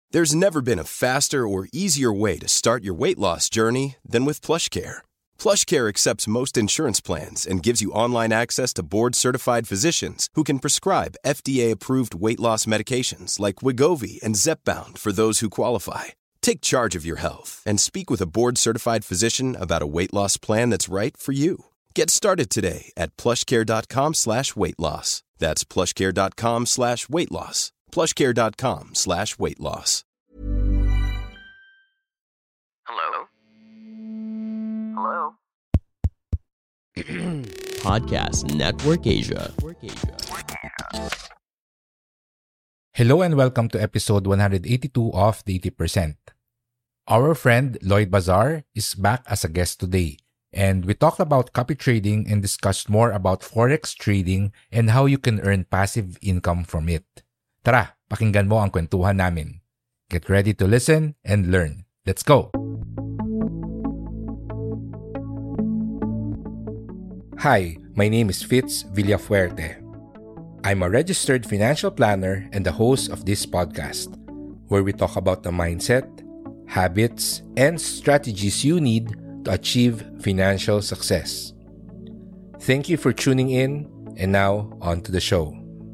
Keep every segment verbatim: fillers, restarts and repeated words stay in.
There's never been a faster or easier way to start your weight loss journey than with PlushCare. PlushCare accepts most insurance plans and gives you online access to board-certified physicians who can prescribe F D A-approved weight loss medications like Wegovy and Zepbound for those who qualify. Take charge of your health and speak with a board-certified physician about a weight loss plan that's right for you. Get started today at plushcare.com slash weight loss. That's plushcare.com slash weight loss. plushcare.com slash weight loss. Hello? Hello? Podcast Network Asia. Hello and welcome to episode one eighty-two of The eighty percent. Our friend Lloyd Bazar is back as a guest today, and we talked about copy trading and discussed more about forex trading and how you can earn passive income from it. Tara, pakinggan mo ang kwentuhan namin. Get ready to listen and learn. Let's go! Hi, my name is Fitz Villafuerte. I'm a registered financial planner and the host of this podcast, where we talk about the mindset, habits, and strategies you need to achieve financial success. Thank you for tuning in, and now on to the show.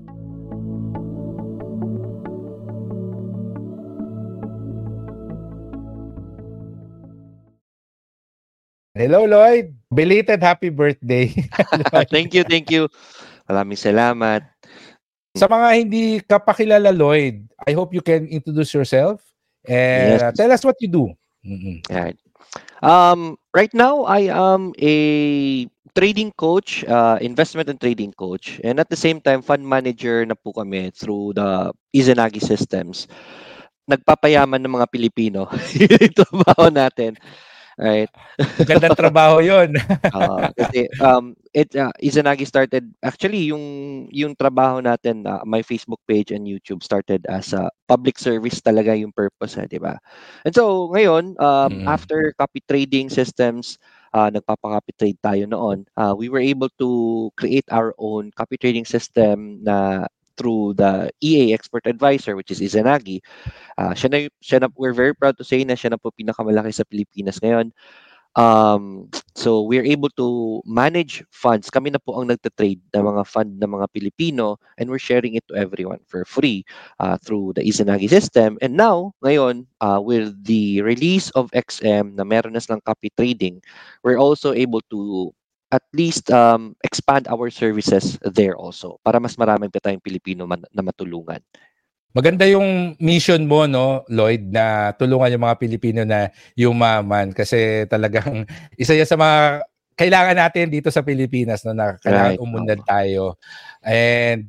Hello, Lloyd. Belated happy birthday. Thank you, thank you. Maraming salamat. Sa mga hindi ka pa kilala, Lloyd, I hope you can introduce yourself and Yes. uh, tell us what you do. Mm-mm. Alright. Um, right now, I am a trading coach, uh, investment and trading coach, and at the same time, fund manager na po kami through the Izanagi systems. Nagpapayaman ng mga Pilipino. Yun yung trabaho natin. Right. Gandang trabaho yun. Uh, kasi um it uh, Izanagi started actually yung yung trabaho natin, uh, my Facebook page and YouTube started as a public service talaga yung purpose, eh, di ba? And so ngayon um Mm. after copy trading systems, uh, nagpapa-copy trade tayo noon. Uh, we were able to create our own copy trading system na through the E A Expert Advisor, which is Izanagi. Uh, siya na, siya na, we're very proud to say na siya na po pinakamalaki sa Pilipinas ngayon. Um, so we're able to manage funds. Kami na po ang nagtatrade ng mga fund ng mga Pilipino, and we're sharing it to everyone for free uh, through the Izanagi system. And now, ngayon, uh, with the release of X M na meron na silang copy trading, we're also able to at least um, expand our services there also para mas maraming pa tayong Pilipino man, na matulungan. Maganda yung mission mo, no, Lloyd, na tulungan yung mga Pilipino na yumaman kasi talagang isa yan sa mga kailangan natin dito sa Pilipinas, no, na kailangan Right. umunlad tayo. And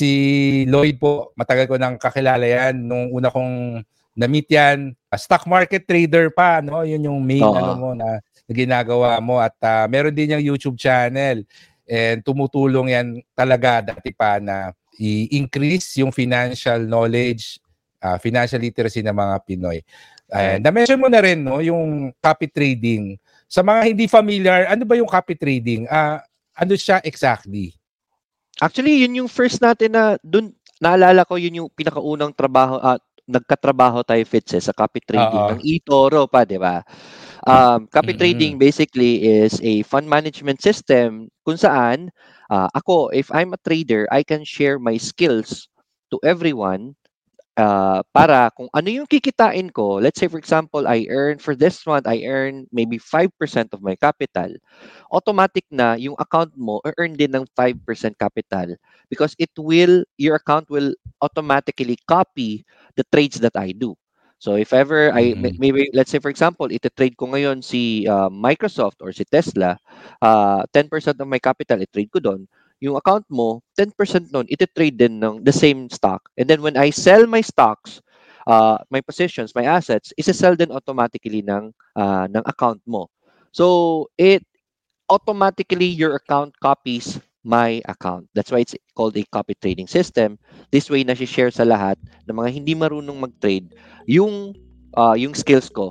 si Lloyd po, matagal ko nang kakilala yan. Nung una kong na-meet yan, stock market trader pa, no? Yun yung main Oo. ano mo na, na ginagawa mo. At uh, meron din yung YouTube channel. And tumutulong yan talaga dati pa na i-increase yung financial knowledge, uh, financial literacy ng mga Pinoy. And na-mention mo na rin, no, yung copy trading. Sa mga hindi familiar, ano ba yung copy trading? Uh, ano siya exactly? Actually, yun yung first natin na dun naalala ko, yun yung pinakaunang trabaho at nagkatrabaho tayo, Fitz, eh, sa copy trading Oo. ng eToro pa, di ba? Um, copy Mm-mm. trading basically is a fund management system kung saan uh, ako, if I'm a trader, I can share my skills to everyone uh, para kung ano yung kikitain ko. Let's say, for example, I earn for this month, I earn maybe five percent of my capital. Automatic na yung account mo earn din ng five percent capital because it will, your account will automatically copy the trades that I do. So if ever I may- Mm-mm. maybe let's say for example, ite-trade ko ngayon si uh, Microsoft or si Tesla, uh, ten percent of my capital i-trade ko doon. Yung account mo, ten percent noon ite-trade din ng the same stock. And then when I sell my stocks, uh, my positions, my assets, isa-sell din automatically ng uh, ng account mo. So it automatically your account copies my account. That's why it's called a copy trading system. This way na share sa lahat ng mga hindi marunong mag-trade yung uh, yung skills ko.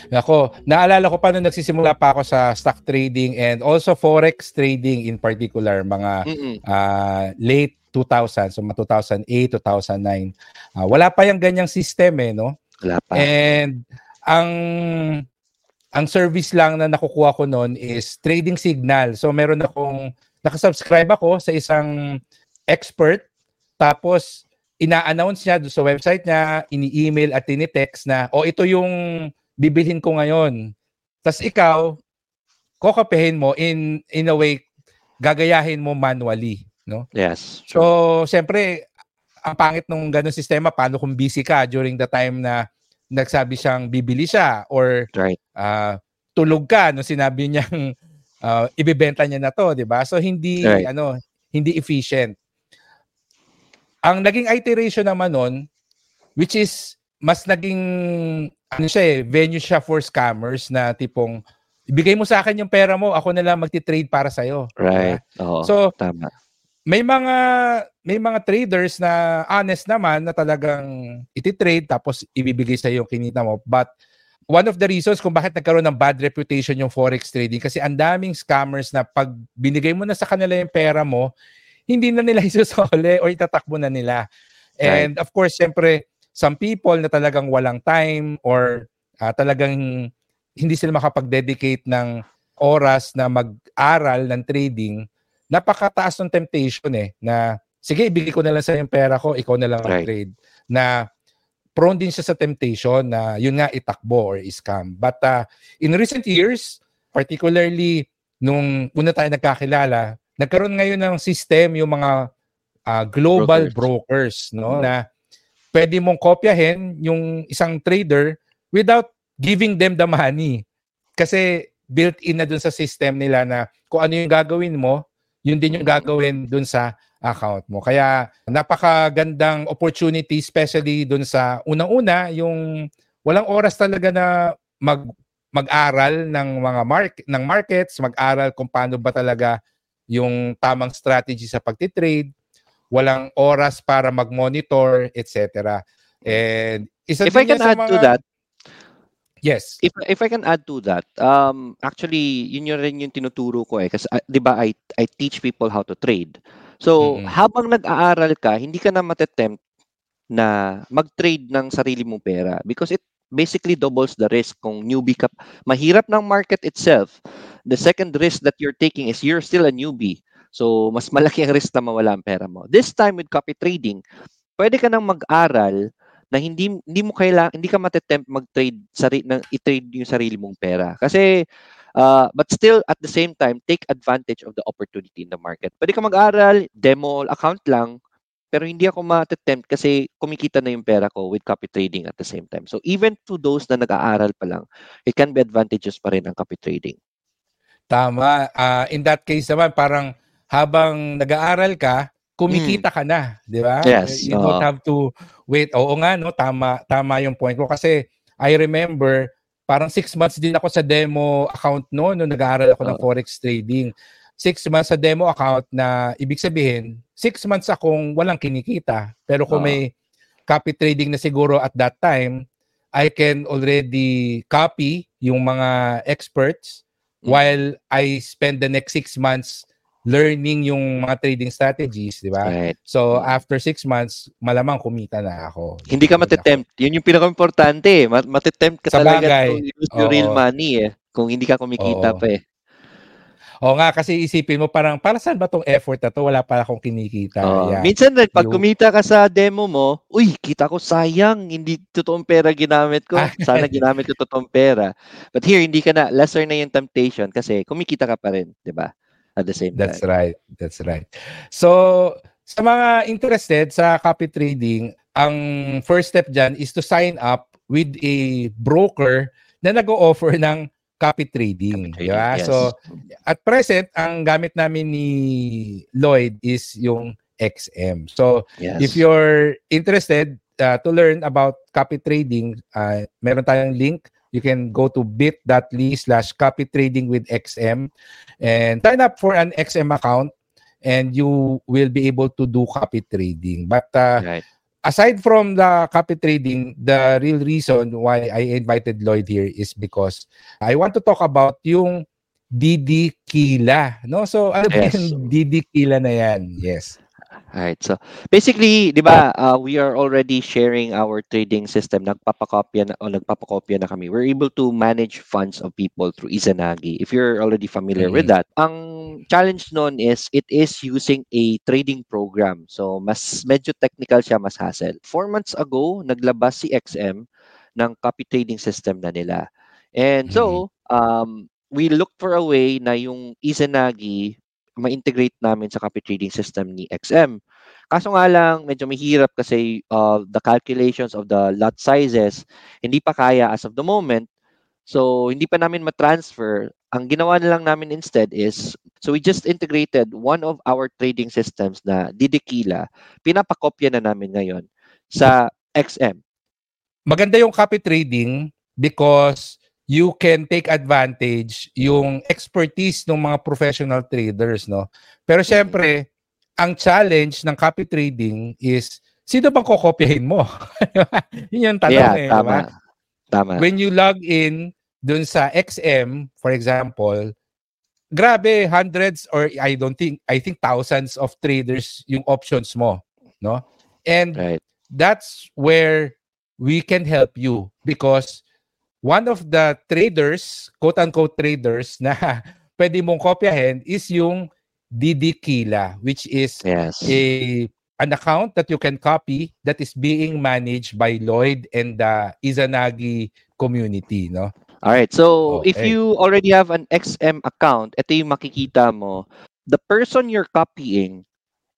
Ako, naalala ko pa nung nagsisimula pa ako sa stock trading and also forex trading in particular, mga Mm-mm. uh, late two thousand, so mga two thousand eight, two thousand nine. Uh, wala pa yung ganyang system eh, no? Wala pa. And ang ang service lang na nakukuha ko noon is Trading Signal. So meron akong nakasubscribe ako sa isang expert, tapos ina-announce niya doon sa website niya, ini-email at tinitext na, o oh, ito yung bibilhin ko ngayon. Tapos ikaw, kokopihin mo in in a way, gagayahin mo manually, no? Yes. So, siyempre, ang pangit nung ganung sistema, paano kung busy ka during the time na nagsabi siyang bibili siya or Right. uh, tulog ka no sinabi niyang uh, ibebenta niya na to, 'di ba? So hindi Right. ano, hindi efficient. Ang naging iteration naman nun, which is mas naging ano siya eh, venue siya for scammers na tipong ibigay mo sa akin yung pera mo, ako na lang magti-trade para sa iyo. Right. Diba? Oo. So Tama. may mga may mga traders na honest naman na talagang iti-trade tapos ibibigay sa iyo yung kinita mo. But one of the reasons kung bakit nagkaroon ng bad reputation yung forex trading kasi ang daming scammers na pag binigay mo na sa kanila yung pera mo, hindi na nila isusole o itatakbo na nila. And right. Of course, siyempre, some people na talagang walang time or uh, talagang hindi sila makapag-dedicate ng oras na mag-aral ng trading, napakataas ng temptation eh, na sige, ibigay ko na lang sa yung pera ko, ikaw na lang mag-trade. Right. Na prone din siya sa temptation na yun nga itakbo or scam. But uh, in recent years, particularly nung una tayo nagkakilala, nagkaroon ngayon ng system yung mga uh, global brokers, brokers no, mm-hmm. na pwede mong kopyahin yung isang trader without giving them the money. Kasi built-in na dun sa system nila na kung ano yung gagawin mo, yun din yung gagawin dun sa account mo. Kaya napakagandang opportunity, especially dun sa unang-una, yung walang oras talaga na mag mag-aral ng mga market ng markets, mag-aral kung paano ba talaga yung tamang strategy sa pagtitrade, walang oras para mag-monitor, et cetera. And isa if I can add mga... to that, yes. If if I can add to that, um, actually, yun yung rin yung tinuturo ko eh. Kasi, uh, di ba, I, I teach people how to trade. So, mm-hmm. habang nag-aaral ka, hindi ka na matetempt na mag-trade ng sarili mong pera because it basically doubles the risk kung newbie ka. Mahirap ng market itself. The second risk that you're taking is you're still a newbie. So, mas malaki ang risk na mawala ang pera mo. This time with copy trading, pwede ka nang mag-aral na hindi hindi mo kailangan hindi ka matetempt mag-trade sari ng i-trade yung sarili mong pera. Kasi uh, but still at the same time take advantage of the opportunity in the market. Pwede ka mag-aral, demo account lang, pero hindi ako matetempt kasi kumikita na yung pera ko with copy trading at the same time. So even to those na nag-aaral pa lang, it can be advantageous pa rin ang copy trading. Tama. Uh, in that case naman, parang habang nag-aaral ka, kumikita ka na, di ba? Yes. You don't have to wait. Oo nga, no? Tama, tama yung point ko. Kasi I remember, parang six months din ako sa demo account no, no nag-aaral ako uh, ng forex trading. Six months sa demo account na ibig sabihin, six months akong walang kinikita. Pero kung uh, may copy trading na siguro at that time, I can already copy yung mga experts mm-hmm. while I spend the next six months learning yung mga trading strategies, di ba? Right. So, after six months, malamang kumita na ako. Hindi ka matetempt. Yun yung pinaka-importante. Matetempt ka sa talaga bagay. to use your real money eh. Kung hindi ka kumikita Oo. pa eh. Oo nga, kasi isipin mo parang, para saan ba tong effort na to? Wala pa akong kinikita. Oh. Yeah. Minsan, pag kumita ka sa demo mo, uy, kita ko sayang, hindi totoong pera ginamit ko. Sana ginamit ko totoong pera. But here, hindi ka na, lesser na yung temptation kasi kumikita ka pa rin, di ba? At the same That's time. right. That's right. So, sa mga interested sa copy trading, ang first step dyan is to sign up with a broker na nag-o-offer ng copy trading. Copy trading, diba? yes. So, at present, ang gamit namin ni Lloyd is yung X M. So, yes. if you're interested uh, to learn about copy trading, uh, meron tayong link. You can go to bit.ly slash copy trading with X M and sign up for an X M account and you will be able to do copy trading. But uh, right. aside from the copy trading, the real reason why I invited Lloyd here is because I want to talk about yung D D Kila, no? So ano ba Yes. yung D D Kila na yan? Yes. Alright. So basically, 'di ba, uh, we are already sharing our trading system. Nagpapakopya na o nagpapakopya na kami. We're able to manage funds of people through Izanagi. If you're already familiar with Mhm. that, ang challenge nun is it is using a trading program. So mas medyo technical siya, mas hassle. Four months ago, naglabas si X M ng copy trading system na nila. And Mhm. so, um, we look for a way na yung Izanagi ma-integrate namin sa copy trading system ni X M. Kaso nga lang, medyo mahirap kasi uh, the calculations of the lot sizes, hindi pa kaya as of the moment. So, hindi pa namin ma-transfer. Ang ginawa na lang namin instead is, so we just integrated one of our trading systems na Didikila. Pinapakopya na namin ngayon sa X M. Maganda yung copy trading because you can take advantage yung expertise ng mga professional traders, no? Pero syempre, ang challenge ng copy trading is sino bang kokopyahin mo? Yun yung tanong Yeah, eh, di tama. ba? Tama. When you log in dun sa X M, for example, grabe, hundreds or I don't think, I think thousands of traders yung options mo, no? And Right. that's where we can help you because one of the traders, quote-unquote traders na pwede mong kopyahin is yung D D Kila, which is Yes. a an account that you can copy that is being managed by Lloyd and the Izanagi community, no? All right. So, if Okay. you already have an X M account, ito yung makikita mo. The person you're copying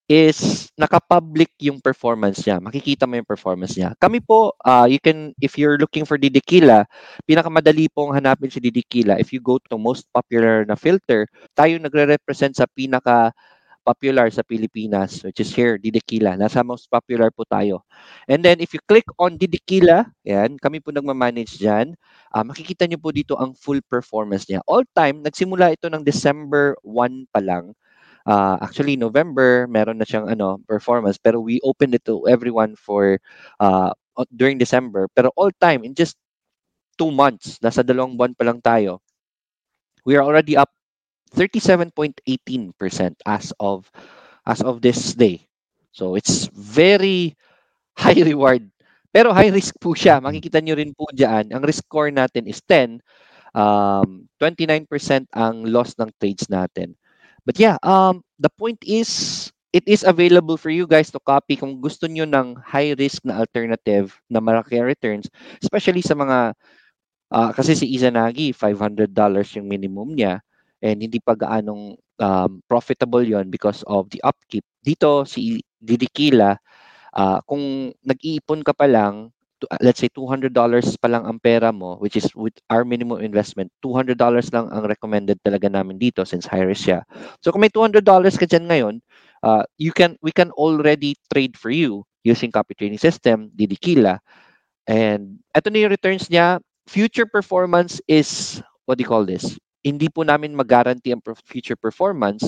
is naka-public yung performance niya. Makikita mo yung performance niya. Kami po, uh, you can, if you're looking for Didikila, pinakamadali pong hanapin si Didikila. If you go to most popular na filter, tayo nagre-represent sa pinaka popular sa Pilipinas, which is here, Didikila. Nasa most popular po tayo. And then, if you click on Didikila, yan, kami po nagmamanage dyan, uh, makikita nyo po dito ang full performance niya. All time, nagsimula ito ng December first pa lang. Uh, actually, November, meron na siyang ano, performance, pero we opened it to everyone for uh, during December. Pero all time, in just two months, nasa dalawang buwan pa lang tayo, we are already up thirty-seven point one eight percent as of as of this day. So it's very high reward. Pero high risk po siya. Makikita nyo rin po dyan. Ang risk score natin is ten. Um, twenty-nine percent ang loss ng trades natin. But yeah, um, the point is, it is available for you guys to copy kung gusto nyo ng high risk na alternative na malaki returns, especially sa mga, uh, kasi si Izanagi, five hundred dollars yung minimum niya, and hindi pa gaanong um, profitable yon because of the upkeep. Dito, si Didikila, uh, kung nag-iipon ka pa lang, let's say two hundred dollars pa lang ang pera mo, which is with our minimum investment, two hundred dollars lang ang recommended talaga namin dito since high risk siya. So kung may two hundred dollars ka dyan ngayon, uh, you can we can already trade for you using copy trading system, Didikila. And ito na yung returns niya. Future performance is, what do you call this? Hindi po namin mag-guarantee ang future performance,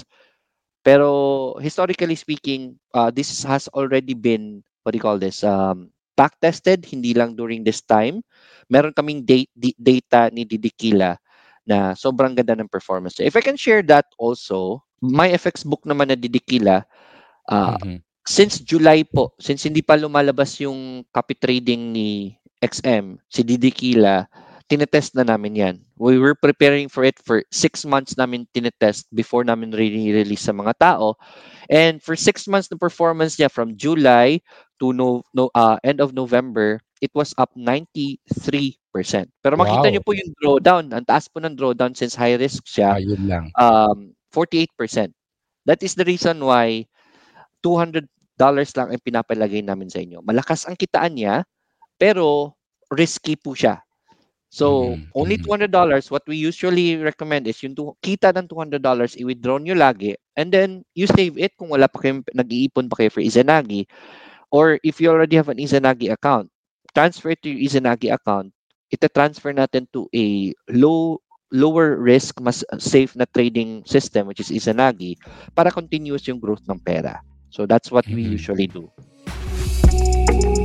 pero historically speaking, uh, this has already been, what do you call this, um, back-tested, hindi lang during this time. Meron kaming date, di, data ni Didikila na sobrang ganda ng performance. If I can share that also, my F X book naman na Didikila, uh, Mhm. since July po, since hindi pa lumalabas yung copy trading ni X M, si Didikila, tinetest na namin yan. We were preparing for it for six months namin tinetest before namin re-release sa mga tao. And for six months na performance niya from July to no, no uh, end of November, it was up ninety-three percent. Pero makita Wow. niyo po yung drawdown. Ang taas po ng drawdown since high risk siya, Ayun lang. um, forty-eight percent. That is the reason why two hundred dollars lang ang pinapalagay namin sa inyo. Malakas ang kitaan niya, pero risky po siya. So, Mhm, only mhm. two hundred dollars, what we usually recommend is yung tu- kita ng two hundred dollars, i-withdraw nyo lagi, and then you save it kung wala pa kayong nag-iipon pa kayo for Izanagi. Or if you already have an Izanagi account, transfer it to your Izanagi account. Ita-transfer natin to a low lower risk, mas safe na trading system, which is Izanagi, para continuous yung growth ng pera. So that's what we Mhm. usually do.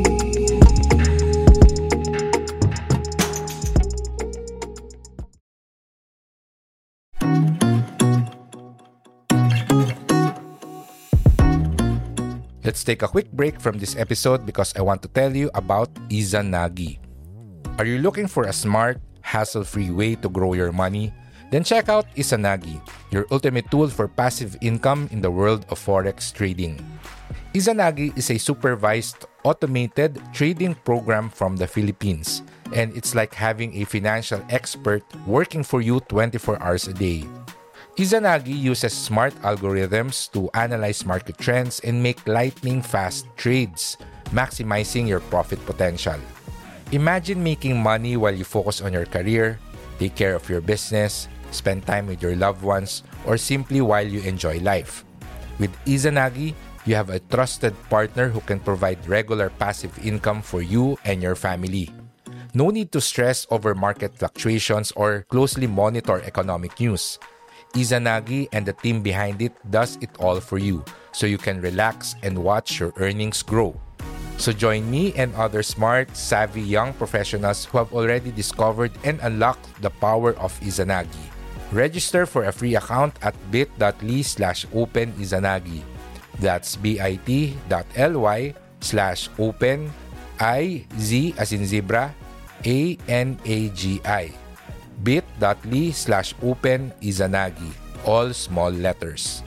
Let's take a quick break from this episode because I want to tell you about Izanagi. Are you looking for a smart, hassle-free way to grow your money? Then check out Izanagi, your ultimate tool for passive income in the world of forex trading. Izanagi is a supervised, automated trading program from the Philippines, and it's like having a financial expert working for you twenty-four hours a day. Izanagi uses smart algorithms to analyze market trends and make lightning-fast trades, maximizing your profit potential. Imagine making money while you focus on your career, take care of your business, spend time with your loved ones, or simply while you enjoy life. With Izanagi, you have a trusted partner who can provide regular passive income for you and your family. No need to stress over market fluctuations or closely monitor economic news. Izanagi and the team behind it does it all for you, so you can relax and watch your earnings grow. So join me and other smart, savvy young professionals who have already discovered and unlocked the power of Izanagi. Register for a free account at bit.ly slash open Izanagi. That's bit.ly slash open I Z as in zebra A N A G I. bit.ly slash open Izanagi. All small letters.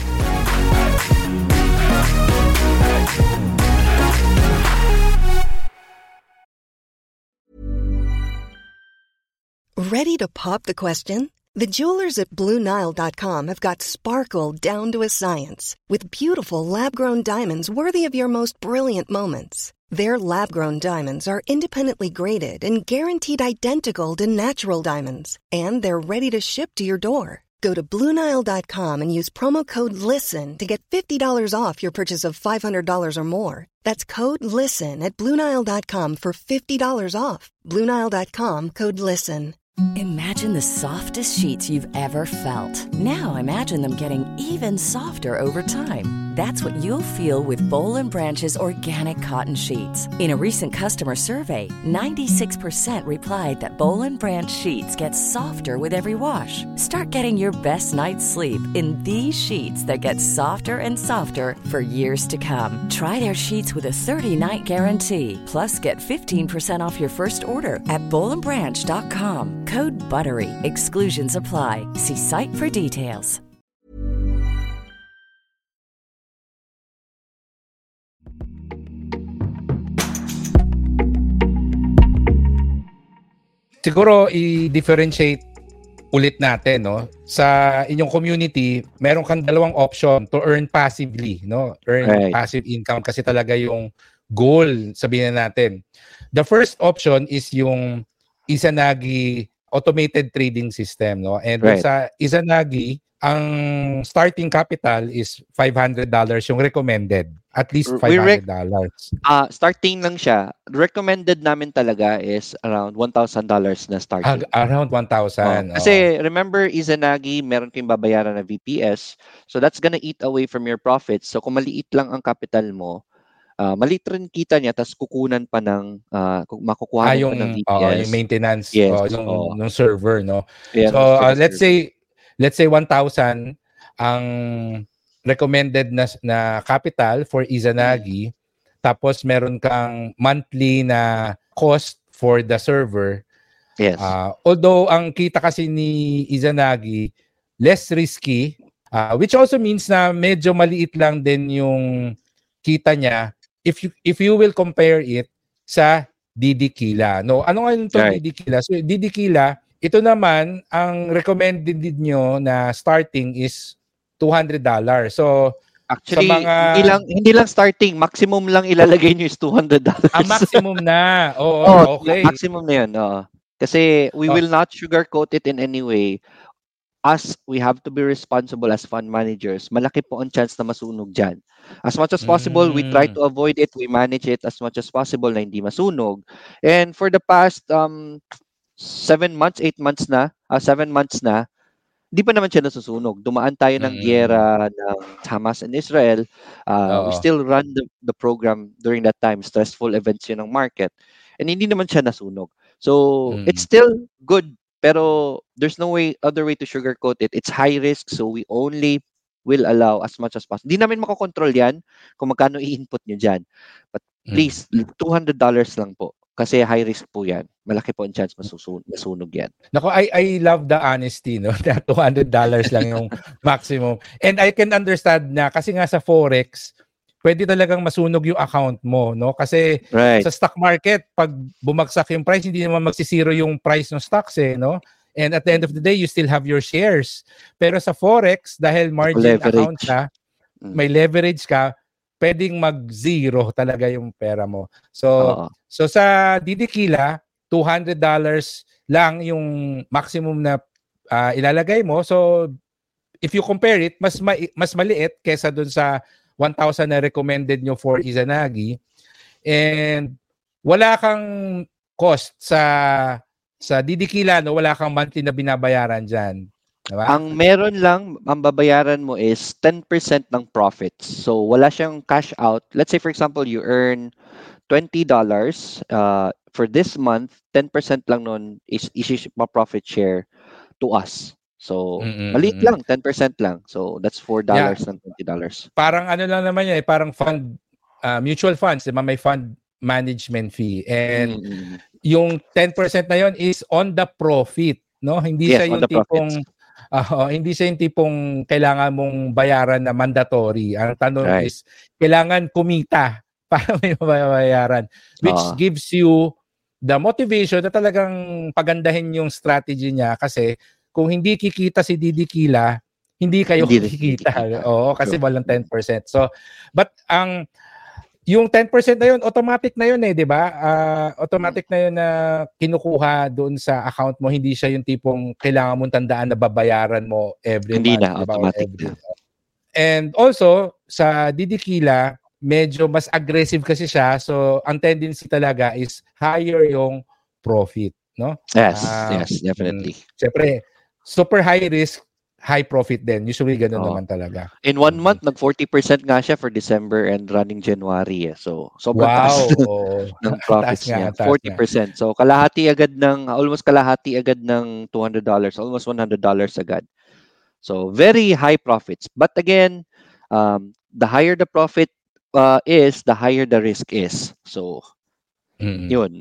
Ready to pop the question? The jewelers at Blue Nile dot com have got sparkle down to a science with beautiful lab-grown diamonds worthy of your most brilliant moments. Their lab-grown diamonds are independently graded and guaranteed identical to natural diamonds, and they're ready to ship to your door. Go to Blue Nile dot com and use promo code LISTEN to get fifty dollars off your purchase of five hundred dollars or more. That's code LISTEN at Blue Nile dot com for fifty dollars off. Blue Nile dot com, code LISTEN. Imagine the softest sheets you've ever felt. Now imagine them getting even softer over time. That's what you'll feel with Boll and Branch's organic cotton sheets. In a recent customer survey, ninety-six percent replied that Boll and Branch sheets get softer with every wash. Start getting your best night's sleep in these sheets that get softer and softer for years to come. Try their sheets with a thirty-night guarantee. Plus, get fifteen percent off your first order at boll and branch dot com. Code BUTTERY. Exclusions apply. See site for details. Siguro i-differentiate ulit natin, no? Sa inyong community, meron kang dalawang option to earn passively, no? Earn Right. passive income kasi talaga yung goal, sabihin na natin. The first option is yung Izanagi automated trading system, no? And Right. sa Izanagi, ang starting capital is five hundred dollars yung recommended. At least We rec- five hundred dollars. Ah, starting lang siya. Recommended namin talaga is around one thousand dollars na starting. Ah, around one thousand. Oh, kasi remember, Izanagi, meron kayong babayaran na V P S. So that's gonna eat away from your profits. So kung maliit lang ang capital mo, uh, maliit rin kita niya, tapos kukunan pa ng, uh, makukuha Ah, pa yung, ng V P S. oh, yung maintenance, Yes, oh, yung, oh. yung server, no? Yeah, So, ng uh, let's server. say, let's say one thousand ang recommended na, na capital for Izanagi, tapos meron kang monthly na cost for the server. Yes. Uh, although ang kita kasi ni Izanagi less risky, uh, which also means na medyo maliit lang din yung kita niya if you if you will compare it sa D D Kila. No, ano nga yung Right. D D Kila? So D D Kila, ito naman ang recommended nyo na starting is two hundred dollars. So Actually, sa mga hindi lang hindi lang starting, maximum lang ilalagay niyo is two hundred dollars. ang maximum na. Oo, Oh, okay. maximum na 'yun, oo. Kasi we Oh. will not sugarcoat it in any way. Us, we have to be responsible as fund managers. Malaki po ang chance na masunog dyan. As much as possible, we try Mm. to avoid it. We manage it as much as possible na hindi masunog. And for the past um seven months, eight months na, uh, seven months na, di pa naman siya nasusunog. Dumaan tayo ng Mm. gyera ng Hamas and Israel. Uh, we Oo. still run the, the program during that time. Stressful events yun ng market. And hindi naman siya nasunog. So, Mm. it's still good. Pero there's no way, other way to sugarcoat it. It's high risk. So, we only will allow as much as possible. Hindi namin makokontrol yan kung magkano i-input nyo dyan. But please, two hundred dollars lang po. Kasi high risk po yan. Malaki po ang chance masusun- masunog yan. Nako, I, I love the honesty, no? Na two hundred dollars lang yung maximum. And I can understand na kasi nga sa Forex, pwede talagang masunog yung account mo, no? Kasi Right. sa stock market, pag bumagsak yung price, hindi naman magsisiro yung price ng stocks, eh, no? And at the end of the day, you still have your shares. Pero sa Forex, dahil margin Leverage. account ka, may leverage ka, pwedeng mag-zero talaga yung pera mo. So, Oo. so sa Didikila, two hundred dollars lang yung maximum na uh, ilalagay mo. So, if you compare it, mas ma- mas maliit kesa dun sa one thousand na recommended nyo for Izanagi. And wala kang cost sa sa Didikila, no? Wala kang monthly na binabayaran dyan. Diba? Ang meron lang, ang babayaran mo is ten percent ng profits. So, wala siyang cash out. Let's say, for example, you earn twenty dollars uh, for this month, ten percent lang nun is isi ma-profit share to us. So, Mm-mm, maliit mm-mm. lang, ten percent lang. So, that's four dollars and twenty dollars. Parang ano lang naman yan, eh, parang fund, uh, mutual funds, diba? May fund management fee. And Mm-hmm. yung ten percent na yon is on the profit, no? Hindi Yes, siya on yung the tipong profits. uh, hindi siya yung tipong kailangan mong bayaran na mandatory. Ang tanong Right. is kailangan kumita para may mabayaran, which Uh, gives you the motivation na talagang pagandahin yung strategy niya kasi kung hindi kikita si Didikila, hindi kayo Hindi rin kikita. kikita. Oo, kasi True. walang ten percent. So, but ang yung ten percent na yun, automatic na yun eh, di ba? Uh, automatic na yun na kinukuha doon sa account mo. Hindi siya yung tipong kailangan mong tandaan na babayaran mo every Hindi month. na, di ba? Or automatic every- na. And also, sa Didikila, medyo mas aggressive kasi siya. So, ang tendency talaga is higher yung profit, no? Yes, Um, yes, definitely. Siyempre, super high risk, high profit din. Usually, ganun Oo. naman talaga. In one Mhm. month, nag forty percent nga siya for December and running January. Eh. So, sobrang Wow! taas Oo. ng Ang profits taas nga, niya. ang taas forty nga. percent. So, kalahati agad ng, almost kalahati agad ng two hundred dollars. Almost one hundred dollars agad. So, very high profits. But again, um, the higher the profit uh, is, the higher the risk is. So, Mm-mm. yun.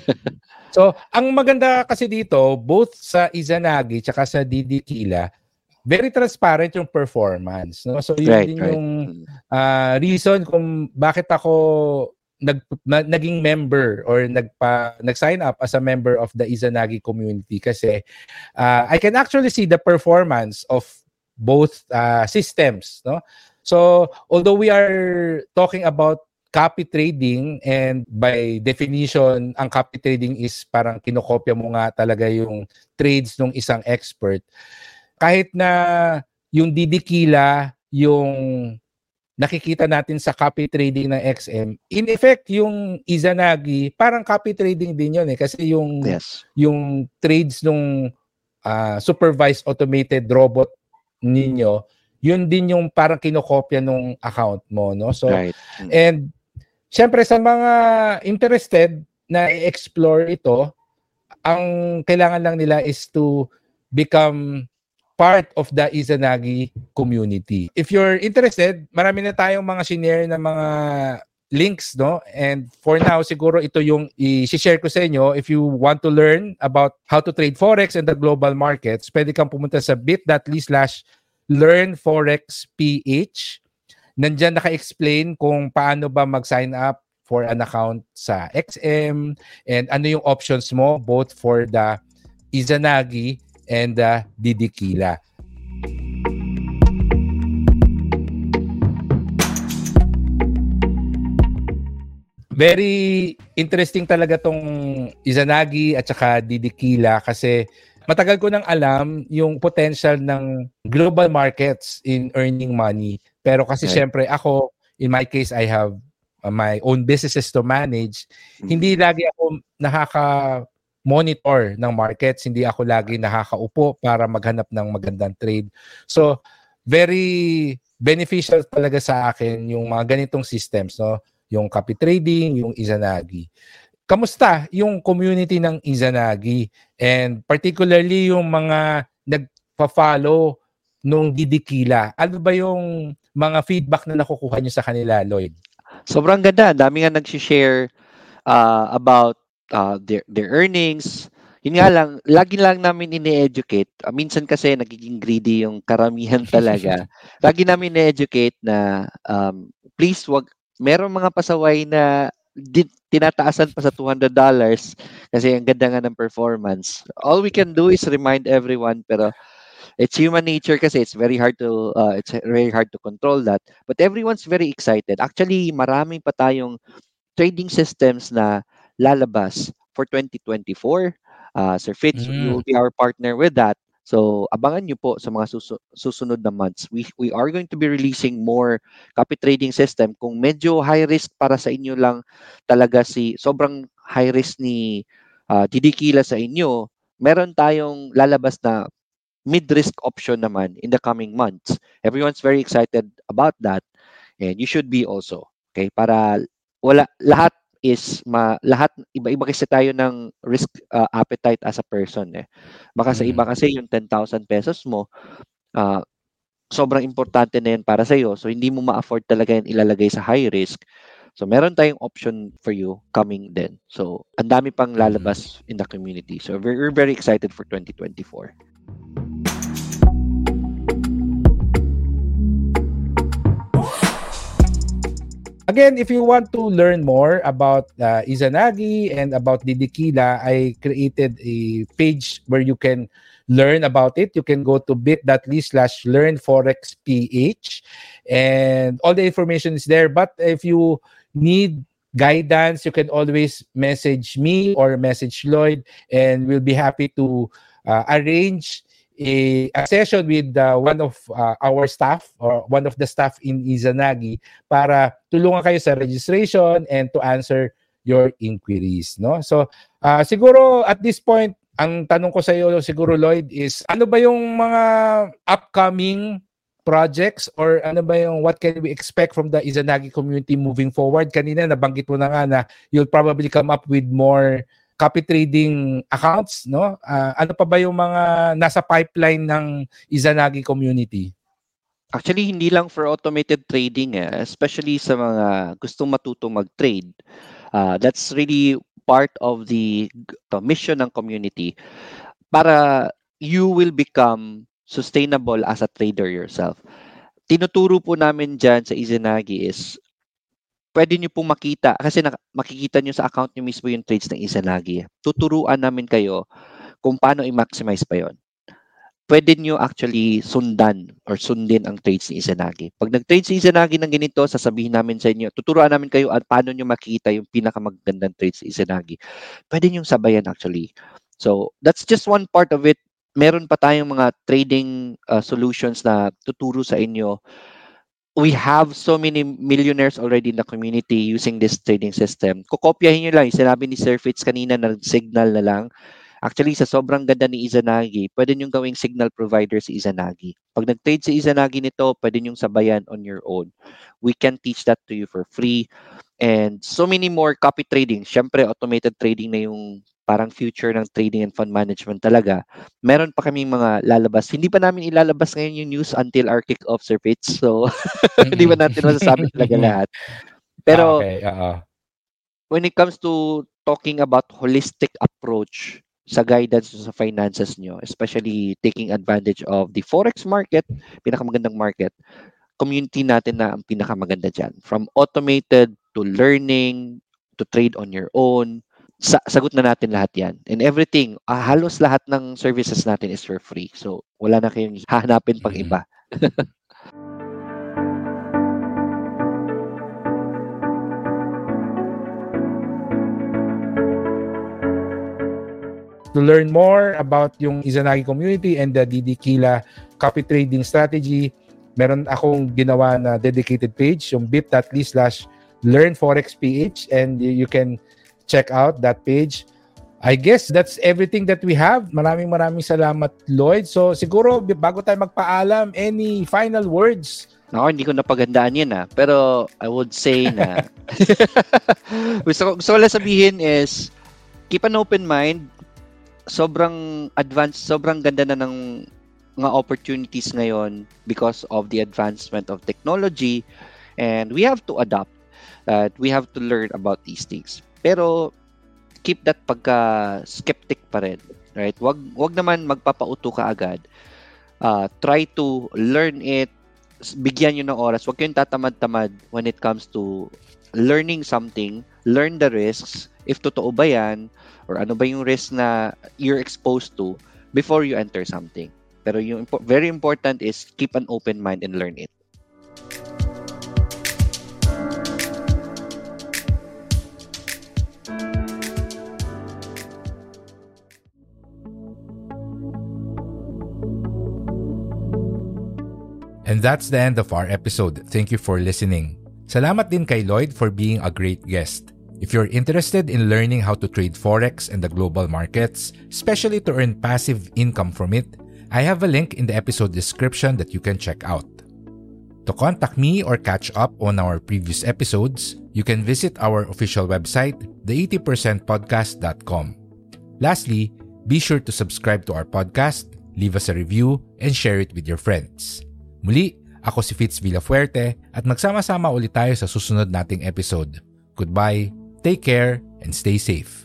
So, ang maganda kasi dito, both sa Izanagi tsaka sa Didikila, very transparent yung performance. No? So, yun Right, din right. yung Mm. uh, reason kung bakit ako nag, na, naging member or nagpa, nag-sign up as a member of the Izanagi community kasi uh, I can actually see the performance of both uh, systems. No? So, although we are talking about copy trading, and by definition, ang copy trading is parang kinokopya mo nga talaga yung trades ng isang expert. Kahit na yung Didikila, yung nakikita natin sa copy trading ng X M, in effect, yung Izanagi, parang copy trading din yun eh. Kasi yung, Yes. yung trades ng uh, supervised automated robot ninyo, yun din yung parang kinokopya ng account mo. No? So, Right. Mm. and syempre sa mga interested na i-explore ito, ang kailangan lang nila is to become part of the Izanagi community. If you're interested, marami na tayong mga shinare na mga links, no? And for now, siguro ito yung i-share ko sa inyo. If you want to learn about how to trade Forex and the global markets, pwede kang pumunta sa bit.ly slash learn forex ph. Nandiyan naka-explain kung paano ba mag-sign up for an account sa X M and ano yung options mo both for the Izanagi and the Didikila. Very interesting talaga tong Izanagi at saka Didikila kasi matagal ko nang alam yung potential ng global markets in earning money. Pero kasi Right. syempre ako, in my case, I have uh, my own businesses to manage. Mm. Hindi lagi ako nakaka-monitor ng markets. Hindi ako lagi nakakaupo para maghanap ng magandang trade. So, very beneficial talaga sa akin yung mga ganitong systems, no? Yung copy trading, yung Izanagi. Kamusta yung community ng Izanagi? And particularly yung mga nagpa-follow nung Didikila? Ano ba yung mga feedback na nakukuha nyo sa kanila, Lloyd? Sobrang ganda. Ang dami nga nag-share uh, about uh, their, their earnings. Yun nga lang, lagi lang namin ini-educate. Uh, minsan kasi nagiging greedy yung karamihan talaga. Lagi namin ini-educate na um, please wag, meron mga pasaway na di, tinataasan pa sa two hundred dollars kasi ang ganda nga ng performance. All we can do is remind everyone, pero it's human nature kasi it's very hard to uh, it's very hard to control that. But everyone's very excited. Actually, marami pa tayong trading systems na lalabas for twenty twenty-four. Uh, Sir Fitz, Mm. you will be our partner with that. So, abangan nyo po sa mga susu- susunod na months. We we are going to be releasing more copy trading system. Kung medyo high risk para sa inyo lang talaga si sobrang high risk ni uh, Didikila sa inyo, meron tayong lalabas na mid-risk option naman in the coming months. Everyone's very excited about that, and you should be also. Okay, para wala lahat is ma lahat iba-iba kasi tayo ng risk uh, appetite as a person eh. Baka sa Mm. iba kasi yung ten thousand pesos mo uh, sobrang importante na yan para sa iyo. So hindi mo ma-afford talaga yan ilalagay sa high risk. So meron tayong option for you coming then. So ang dami pang lalabas in the community. So we're, we're very excited for twenty twenty-four. Again, if you want to learn more about uh, Izanagi and about Didikila, I created a page where you can learn about it. You can go to bit.ly slash learn forex ph, and all the information is there. But if you need guidance, you can always message me or message Lloyd, and we'll be happy to uh, arrange A, a session with uh, one of uh, our staff or one of the staff in Izanagi para tulungan kayo sa registration and to answer your inquiries, no? So, uh, siguro at this point, ang tanong ko sa iyo siguro, Lloyd, is ano ba yung mga upcoming projects or ano ba yung what can we expect from the Izanagi community moving forward? Kanina nabanggit mo na nga na you'll probably come up with more copy trading accounts, no? Uh, ano pa ba yung mga nasa pipeline ng Izanagi community? Actually, hindi lang for automated trading, eh, especially sa mga gustong matutong mag-trade. Uh, that's really part of the, the mission ng community para you will become sustainable as a trader yourself. Tinuturo po namin dyan sa Izanagi is pwede nyo pong makita, kasi na, makikita nyo sa account nyo mismo yung trades ng Izanagi. Tuturuan namin kayo kung paano i-maximize pa yon. Pwede nyo actually sundan or sundin ang trades ni Izanagi. Pag nag-trade si Izanagi ng ganito, sasabihin namin sa inyo, tuturuan namin kayo at paano nyo makita yung pinakamagandang trades ni Izanagi. Pwede nyo sabayan actually. So, that's just one part of it. Meron pa tayong mga trading uh, solutions na tuturo sa inyo. We have so many millionaires already in the community using this trading system. Kukopyahin nyo lang. Sinabi ni Sir Fitz kanina na signal na lang. Actually, sa sobrang ganda ni Izanagi, pwede nyo gawing signal provider si Izanagi. Pag nag-trade si Izanagi nito, pwede nyo sabayan on your own. We can teach that to you for free. And so many more copy trading. Siyempre, automated trading na yung parang future ng trading and fund management talaga. Meron pa kaming mga lalabas. Hindi pa namin ilalabas ngayon yung news until our kick-off, Sir Fitz. So, hindi pa natin masasabi talaga lahat. Pero, okay, uh-uh. when it comes to talking about holistic approach sa guidance sa finances nyo, especially taking advantage of the forex market, pinakamagandang market, community natin na ang pinakamaganda dyan. From automated to learning, to trade on your own, Sa- sagot na natin lahat yan. And everything, uh, halos lahat ng services natin is for free. So, wala na kayong hahanapin pang iba. To learn more about yung Izanagi community and the Didikila copy trading strategy, meron akong ginawa na dedicated page, yung bit.ly slash learn forex ph, and you can check out that page. I guess that's everything that we have. Maraming maraming salamat, Lloyd. So siguro bago tayo magpaalam, any final words? Ako, hindi ko napagandaan yan ah. Pero I would say na gusto, ko, gusto ko lang sabihin is keep an open mind. Sobrang advanced, sobrang ganda na ng nga opportunities ngayon because of the advancement of technology, and we have to adapt. Uh, we have to learn about these things. Pero keep that pagka skeptic pa rin, right? Wag wag naman magpapauto ka agad. Uh, try to learn it. Bigyan niyo ng oras. Wag kayong tatamad-tamad when it comes to learning something. Learn the risks. If totoo ba yan, or ano ba yung risk na you're exposed to before you enter something. Pero yung impo- very important is keep an open mind and learn it. And that's the end of our episode. Thank you for listening. Salamat din kay Lloyd for being a great guest. If you're interested in learning how to trade Forex and the global markets, especially to earn passive income from it, I have a link in the episode description that you can check out. To contact me or catch up on our previous episodes, you can visit our official website, the eighty percent podcast dot com. Lastly, be sure to subscribe to our podcast, leave us a review, and share it with your friends. Muli, ako si Fitz Villafuerte at magsama-sama ulit tayo sa susunod nating episode. Goodbye, take care, and stay safe.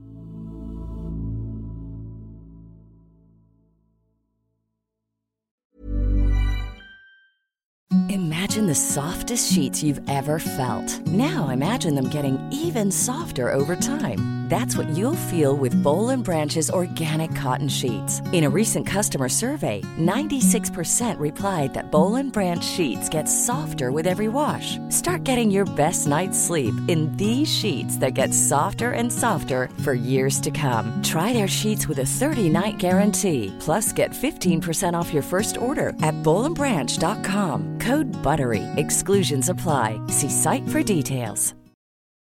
Imagine the softest sheets you've ever felt. Now imagine them getting even softer over time. That's what you'll feel with Boll and Branch's organic cotton sheets. In a recent customer survey, ninety-six percent replied that Boll and Branch sheets get softer with every wash. Start getting your best night's sleep in these sheets that get softer and softer for years to come. Try their sheets with a thirty-night guarantee. Plus, get fifteen percent off your first order at boll and branch dot com. Code BUTTERY. Exclusions apply. See site for details.